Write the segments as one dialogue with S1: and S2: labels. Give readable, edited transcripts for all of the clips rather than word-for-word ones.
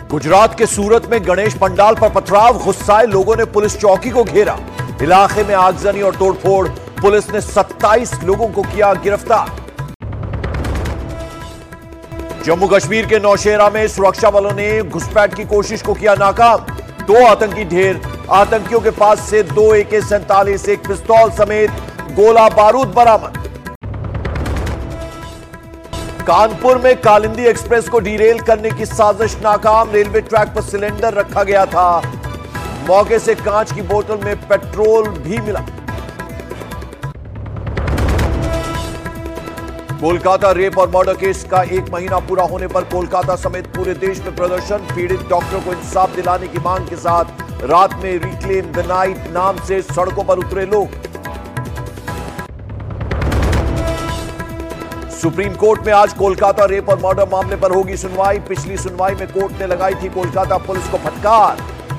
S1: गुजरात के सूरत में गणेश पंडाल पर पथराव, गुस्साए लोगों ने पुलिस चौकी को घेरा। इलाके में आगजनी और तोड़फोड़, पुलिस ने 27 लोगों को किया गिरफ्तार। जम्मू कश्मीर के नौशेरा में सुरक्षा बलों ने घुसपैठ की कोशिश को किया नाकाम। 2 आतंकी ढेर, आतंकियों के पास से 2 AK-47, एक पिस्तौल समेत गोला बारूद बरामद। कानपुर में कालिंदी एक्सप्रेस को डीरेल करने की साजिश नाकाम, रेलवे ट्रैक पर सिलेंडर रखा गया था। मौके से कांच की बोतल में पेट्रोल भी मिला। कोलकाता रेप और मर्डर केस का 1 महीना पूरा होने पर कोलकाता समेत पूरे देश में प्रदर्शन। पीड़ित डॉक्टर को इंसाफ दिलाने की मांग के साथ रात में रिक्लेम द नाइट नाम से सड़कों पर उतरे लोग। सुप्रीम कोर्ट में आज कोलकाता रेप और मर्डर मामले पर होगी सुनवाई। पिछली सुनवाई में कोर्ट ने लगाई थी कोलकाता पुलिस को फटकार।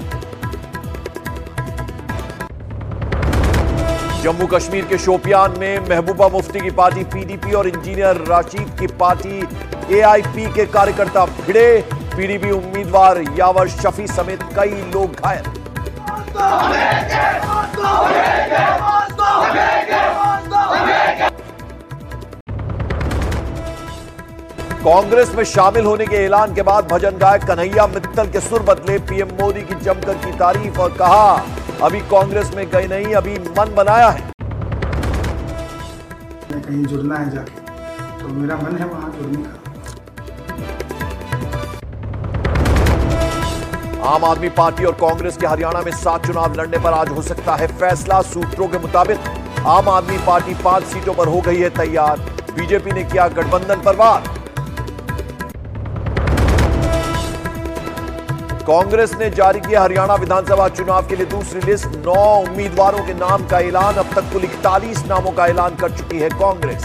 S1: जम्मू कश्मीर के शोपियान में महबूबा मुफ्ती की पार्टी PDP और इंजीनियर राशिद की पार्टी AIP के कार्यकर्ता भिड़े। PDP उम्मीदवार यावर शफी समेत कई लोग घायल। कांग्रेस में शामिल होने के ऐलान के बाद भजन गायक कन्हैया मित्तल के सुर बदले। PM मोदी की जमकर की तारीफ और कहा, अभी कांग्रेस में गए नहीं, अभी मन बनाया है।
S2: कहीं जुड़ना है जाके, तो मेरा मन है वहां जुड़ने का।
S1: आम आदमी पार्टी और कांग्रेस के हरियाणा में 7 चुनाव लड़ने पर आज हो सकता है फैसला। सूत्रों के मुताबिक आम आदमी पार्टी 5 सीटों पर हो गई है तैयार। बीजेपी ने किया गठबंधन पर वार। कांग्रेस ने जारी किया हरियाणा विधानसभा चुनाव के लिए दूसरी लिस्ट। 9 उम्मीदवारों के नाम का ऐलान। अब तक कुल 41 नामों का ऐलान कर चुकी है कांग्रेस।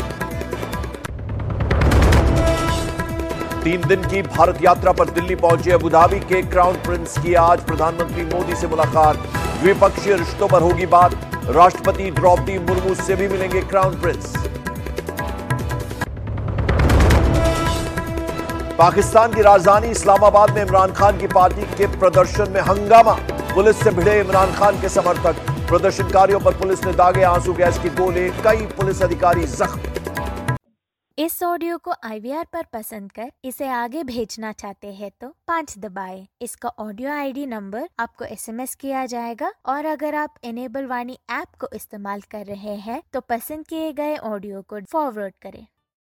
S1: 3 दिन की भारत यात्रा पर दिल्ली पहुंचे अबू धाबी के क्राउन प्रिंस की आज प्रधानमंत्री मोदी से मुलाकात। द्विपक्षीय रिश्तों पर होगी बात। राष्ट्रपति द्रौपदी मुर्मू से भी मिलेंगे क्राउन प्रिंस। पाकिस्तान की राजधानी इस्लामाबाद में इमरान खान की पार्टी के प्रदर्शन में हंगामा। पुलिस से भिड़े इमरान खान के समर्थक। प्रदर्शनकारियों पर पुलिस ने दागे आंसू गैस के गोले। कई पुलिस अधिकारी जख्मी।
S3: इस ऑडियो को IVR पर पसंद कर इसे आगे भेजना चाहते हैं तो 5 दबाएं। इसका ऑडियो ID नंबर आपको SMS किया जाएगा और अगर आप इनेबल वाणी ऐप को इस्तेमाल कर रहे हैं तो पसंद किए गए ऑडियो को फॉरवर्ड करें।